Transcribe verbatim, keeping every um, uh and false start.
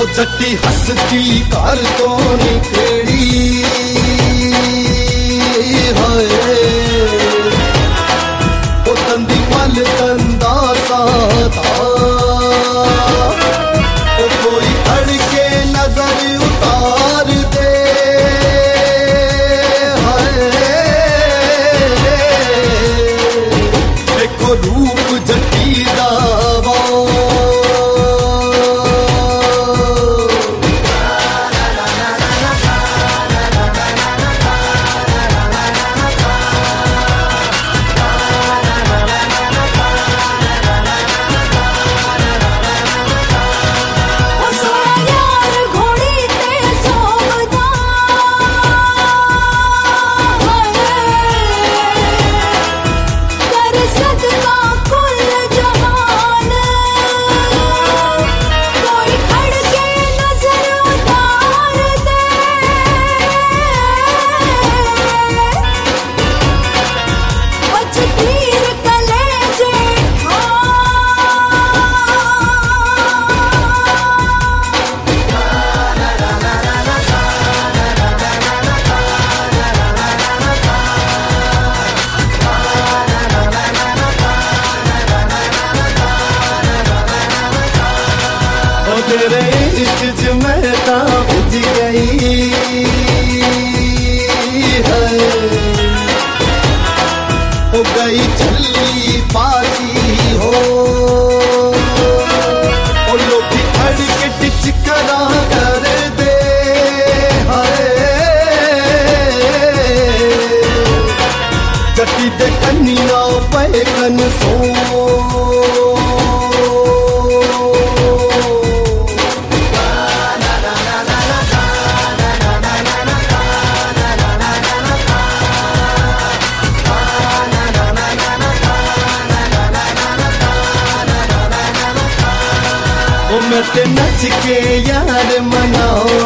Jatti हसती car तो निकली है ओ तंदी मल तंदा साता ओ कोई अड़के नजर उतार दे है देखो रूप जट्टी दावा तेरे इश्क में ता बुझ गई है हो गई चली पाती हो ओ लोग खड़ के टिचकरा कर दे है जट्टी दे कन्निया पे कन सो मैं ते नच के यार मनाओ